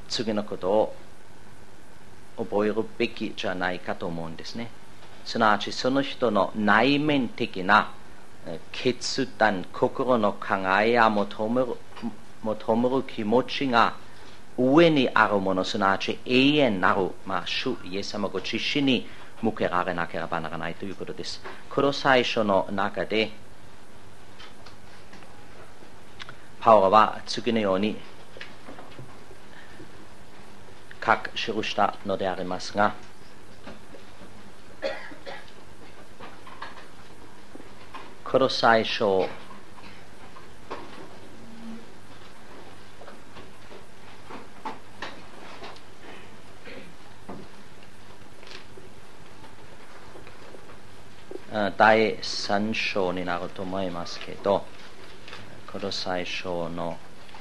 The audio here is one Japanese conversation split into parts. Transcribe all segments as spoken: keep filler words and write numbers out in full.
次のことを覚えるべきじゃないかと思うんですね。すなわちその人の内面的な決断、心の考えや求める、求める気持ちが上にあるもの、すなわち永遠なる、まあ、主イエス様ご自身に向けられなければならないということです。この最初の中でパウロは次のように書き記したのでありますが、この最初だいさん章になると思いますけど、この最初の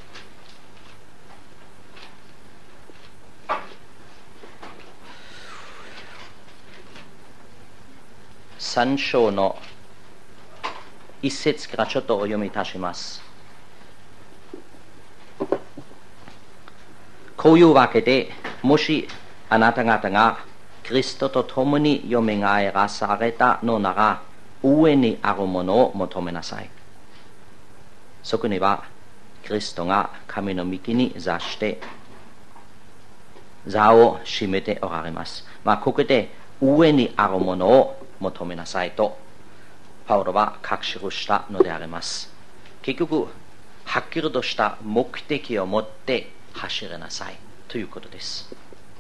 さん章の一節からちょっとお読みいたします。こういうわけで、もしあなた方がキリストと共によみがえらされたのなら、上にあるものを求めなさい。そこにはキリストが神の御木に座して座を占めておられます。まあ、ここで上にあるものを求めなさいとパウロは書き記したのであります。結局はっきりとした目的を持って走りなさいということです。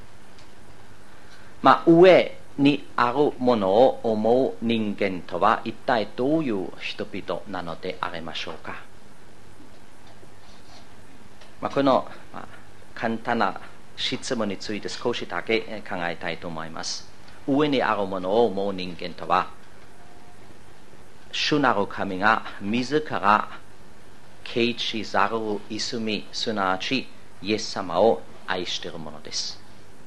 まあ、上にあるものを思う人間とは一体どういう人々なのでありましょうか。まあ、この、まあ、簡単な質問について少しだけ考えたいと思います。上にあるものを思う人間とは、主なる神が自ら啓示ざる泉、すなわちイエス様を愛しているものです。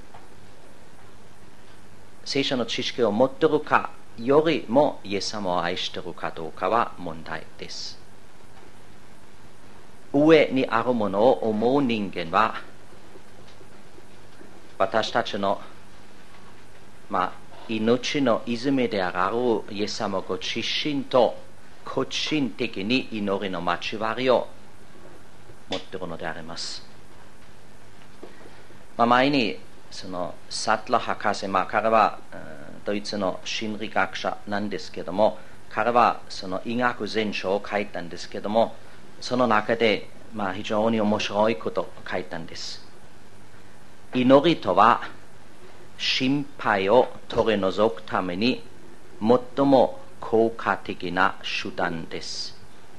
聖書の知識を持っているかよりもイエス様を愛しているかどうかは問題です。上にあるものを思う人間は、私たちの、まあ、命の泉であるイエス様ご自身と個人的に祈りの交わりを持っているのであります。まあ、前にそのサトラ博士、まあ、彼はドイツの心理学者なんですけども、彼はその医学全書を書いたんですけども、その中で、まあ、非常に面白いことを書いたんです。祈りとは心配を取り除くために最も効果的な手段です。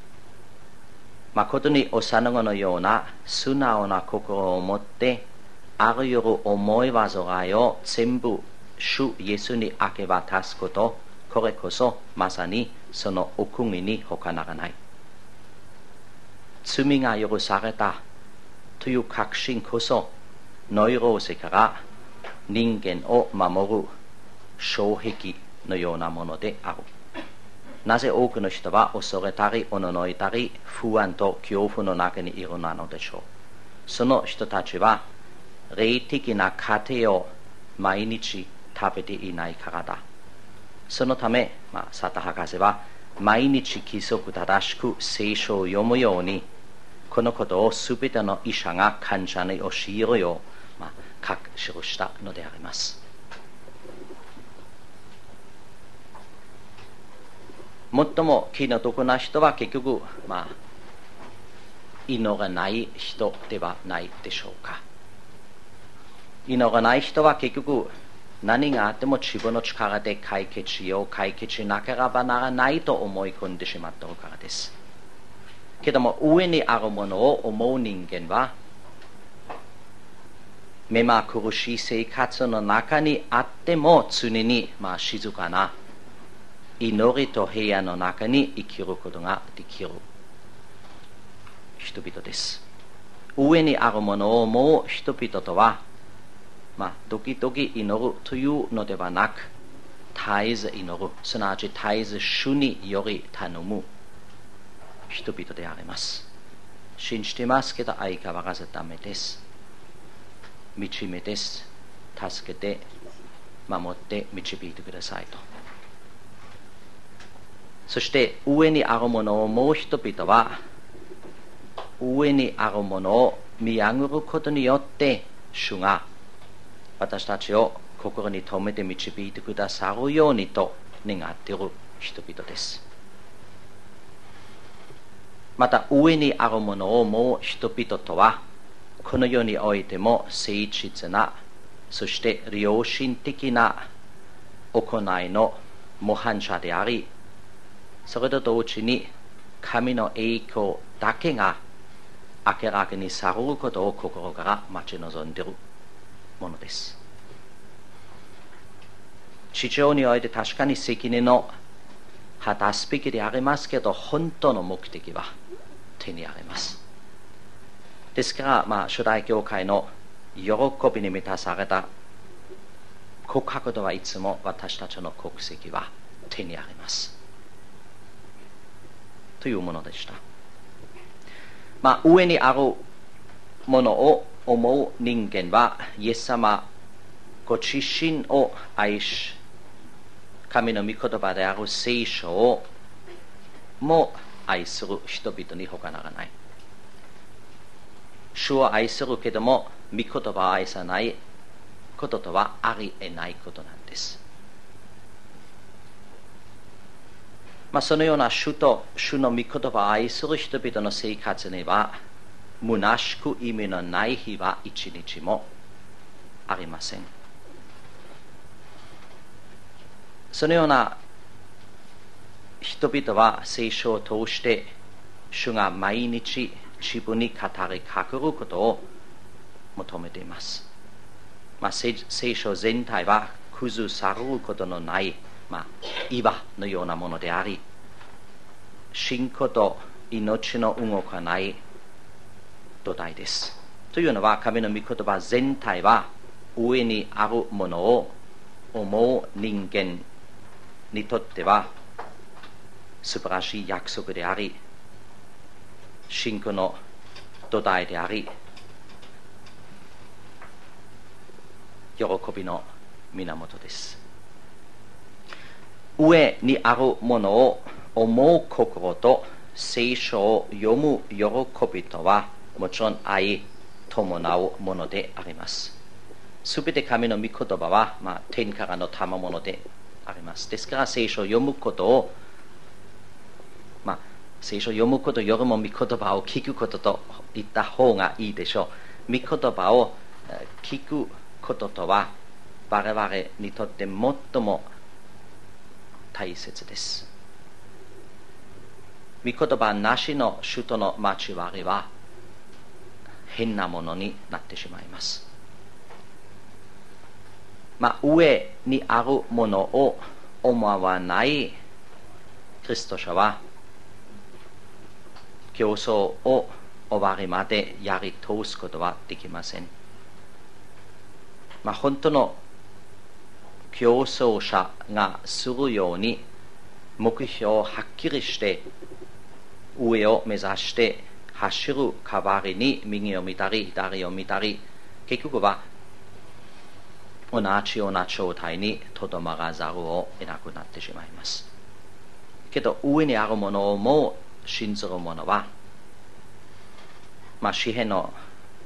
誠に幼子のような素直な心を持ってあらゆる思い煩いを全部主イエスに明け渡すこと、これこそまさにそのお国に他ならない。罪が許されたという確信こそノイローゼから人間を守る障壁のようなものである。なぜ多くの人は恐れたりおののいたり不安と恐怖の中にいるのでしょう。その人たちは霊的な糧を毎日食べていないからだ。そのため、まあ、サタ博士は毎日規則正しく聖書を読むように、このことをすべての医者が患者に教えるよう、まあ、書き記したのであります。最も気の毒な人は結局、まあ、祈らない人ではないでしょうか。祈らない人は結局何があっても自分の力で解決しよう、解決しなければならないと思い込んでしまっているからです。けども上にあるものを思う人間は、目ま苦しい生活の中にあっても常に、まあ、静かな祈りと平安の中に生きることができる人々です。上にあるものを思う人々とは、まあ、時々祈るというのではなく、絶えず祈る、すなわち絶えず主により頼む人々であります。信じてますけど相変わらずダメです。 導めです。助けて守って導いてくださいと。そして上にあるものをもう人々は上にあるものを見上げることによって主が私たちを心に留めて導いてくださるようにと願っている人々です。また上にあるものをもう人々とはこの世においても誠実なそして良心的な行いの模範者であり、それと同時に神の栄光だけが明らかにされることを心から待ち望んでいるものです。地上において確かに責任を果たすべきでありますけど、本当の目的は手にあります。ですから、まあ、初代教会の喜びに満たされた告白ではいつも私たちの国籍は手にありますというものでした。まあ、上にあるものを思う人間はイエス様ご自身を愛し、神の御言葉である聖書をも愛する人々に他ならない。主を愛するけども御言葉を愛さないこととはありえないことなんです。まあ、そのような主と主の御言葉を愛する人々の生活には虚しく意味のない日は一日もありません。そのような人々は聖書を通して主が毎日自分に語りかけることを求めています。まあ、聖書全体は崩されることのない、まあ、岩のようなものであり、信仰と命の動かない土台です。というのは神の御言葉全体は上にあるものを思う人間にとっては素晴らしい約束であり、信仰の土台であり、喜びの源です。上にあるものを思う心と聖書を読む喜びとはもちろん相伴うものであります。すべて神の御言葉は、まあ、天からの賜物であります。ですから聖書を読むことを、まあ、聖書を読むことよりも御言葉を聞くことと言った方がいいでしょう。御言葉を聞くこととは我々にとって最も大切です。御言葉なしの主との交わりは変なものになってしまいます。まあ、上にあるものを思わないクリスト者は競争を終わりまでやり通すことはできません。まあ、本当の競争者がするように目標をはっきりして上を目指して走る代わりに右を見たり左を見たり、結局は同じような状態にとどまらざるを得なくなってしまいます。けど上にあるものをもう信ずる者は、まあ、詩篇の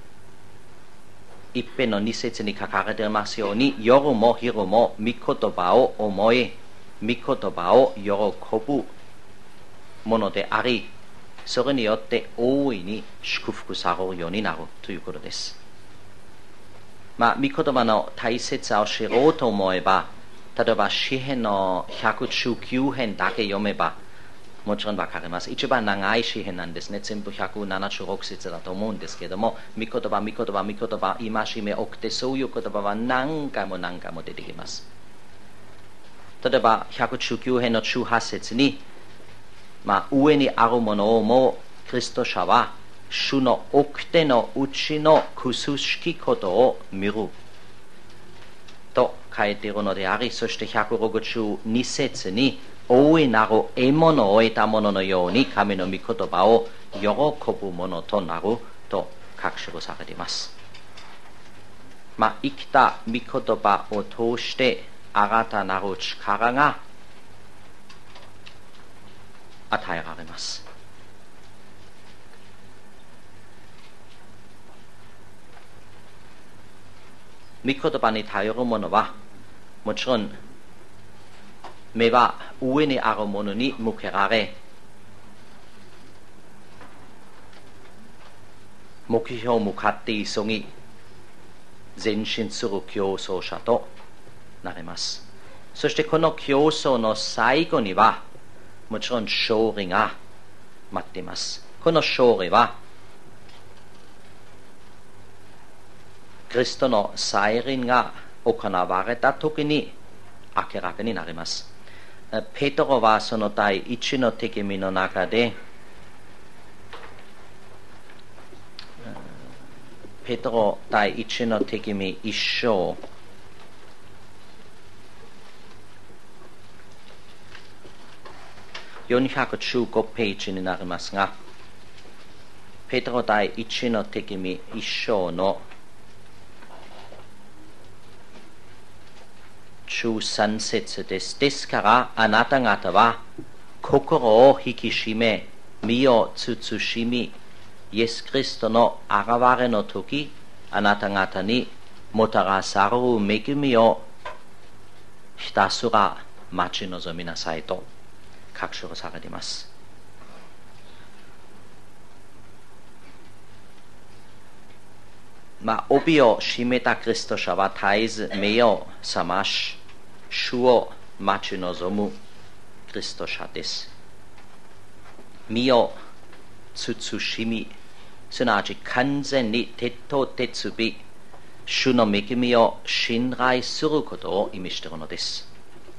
一編の二節に書かれていますように、夜も昼も御言葉を思い御言葉を喜ぶものであり、それによって大いに祝福されるようになるということです。まあ、御言葉の大切さを知ろうと思えば、例えば詩編のひゃくじゅうきゅう編だけ読めばもちろんわかります。一番長い詩編なんですね。全部ひゃくななじゅうろく節だと思うんですけれども、御言葉、御言葉、御言葉、戒め、掟、そういう言葉は何回も何回も出てきます。例えばひゃくじゅうきゅう編のじゅうはち節に、まあ、上にあるものをもうキリスト者は主の掟のうちの苦しきことを見ると書いているのであり、そしてひゃくろくじゅうに節に大いなる獲物を得たもののように神の御言葉を喜ぶものとなると確証されています。 まあ、生きた御言葉を通して新たなる力が与えられます。御言葉に頼る者はもちろん目は上にあるものに向けられ、目標向かって急ぎ前進する競争者となれます。そしてこの競争の最後にはもちろん勝利が待っています。この勝利はキリストの再臨が行われた時に明らかになります。ペテロはその第一の手紙の中でペテロ第一の手紙一章よんひゃくじゅうごページになりますが、ペテロ第一の手紙一章のじゅうさん節です。ですからあなた方は心を引き締め、身を慎み、イエス・キリストの現れの時、あなた方にもたらされる恵みをひたすら待ち望みなさいと確証されています。まあ、帯を締めたキリスト者は絶えず目を覚まし、主を待ち望むキリスト者です。身を慎み、すなわち完全に徹頭徹尾、主の恵みを信頼することを意味しているのです。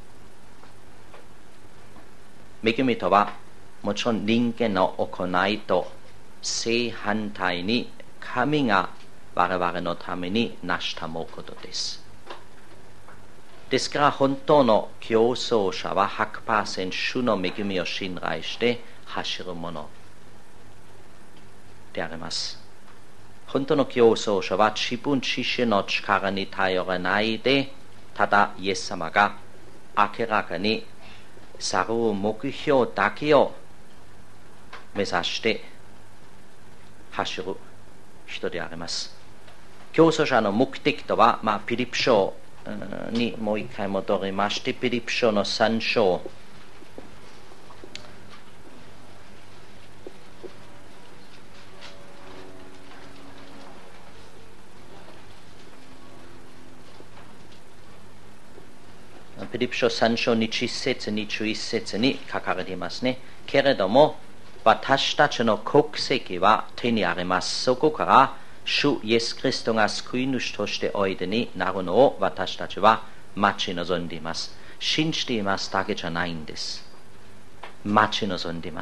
恵みとはもちろん人間の行いと正反対に神が我々のために成したもことです。ですから本当の競争者は ひゃくパーセント 主の恵みを信頼して走るものであります。本当の競争者は自分自身の力に頼らないで、ただイエス様が明らかに去る目標だけを目指して走る人であります。競争者の目的とは、まあ、ピリピ書にもう一回戻りまして、ピリピ書のさん章ピリピ書さん章にじゅっ節にじゅういち節に書かれていますね。けれども私たちの国籍は手にあります。そこから主イエス・キリストが救い主としておいでになるのを私たちは待ち望んでいます。信じていますだけじゃないんです。待ち望んでいます。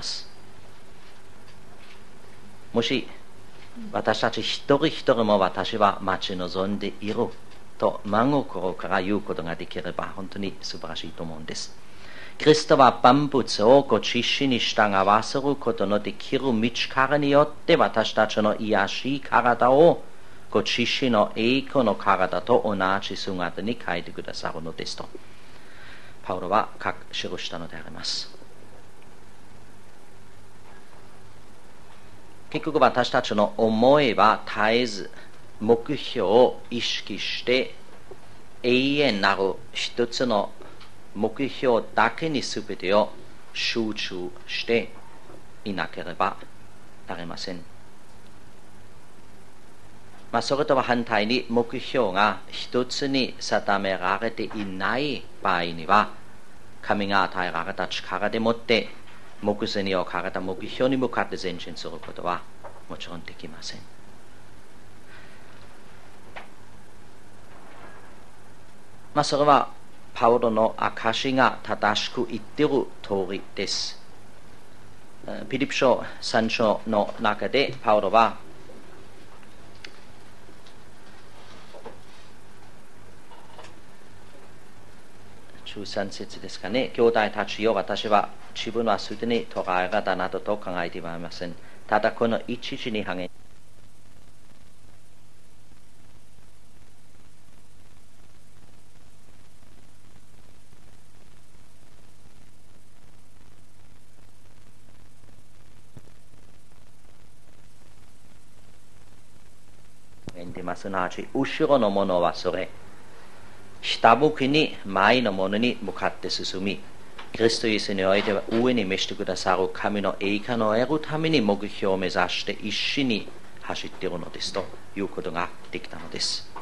もし私たち一人一人も私は待ち望んでいると真心から言うことができれば本当に素晴らしいと思うんです。キリストは万物をご自身に従わせることのできる道からによって私たちの癒しい体をご自身の栄光の体と同じ姿に変えてくださるのですとパウロは記したのであります。結局私たちの思いは絶えず目標を意識して永遠なる一つの目標だけに全てを集中していなければなりません。まあ、それとは反対に目標が一つに定められていない場合には神が与えられた力でもって目前に置かれた目標に向かって前進することはもちろんできません。まあ、それはパウロの証が正しく言っている通りです。ピリピ書さん章の中でパウロはじゅうさん節ですかね。兄弟たちよ、私は自分はすでに捕らえられたなどと考えてはいません。ただこの一時に励ています。すなわち後ろのものはそれ、下向きに前のものに向かって進み、キリストイエスにおいては上に召してくださる神の栄冠を得るために目標を目指して一緒に走っているのですということができたのです。